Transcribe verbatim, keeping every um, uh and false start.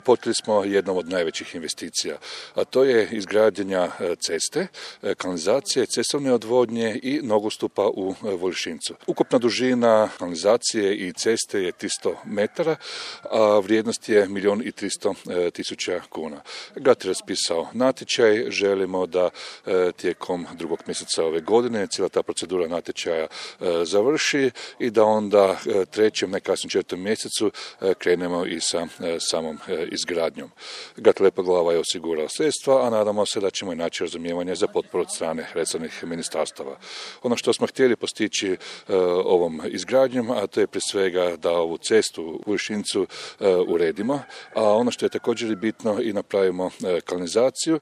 Počeli smo jednom od najvećih investicija, a to je izgradnja ceste, kanalizacije, cestovne odvodnje i nogostupa u Voljšincu. Ukupna dužina kanalizacije i ceste je tristo metara, a vrijednost je milijun i tristo tisuća kuna. Grad je raspisao natječaj, želimo da tijekom drugog mjeseca ove godine cijela ta procedura natječaja završi i da onda trećem, najkasnije četvrtom mjesecu krenemo i sa samom izgradnjom. Grad Lepoglava je osigurao sredstva, a nadamo se da ćemo i naći razumijevanje za potporu od strane resornih ministarstava. Ono što smo htjeli postići uh, ovom izgradnjom, a to je prije svega da ovu cestu u Voljšincu uh, uredimo, a ono što je također bitno i napravimo uh, kanalizaciju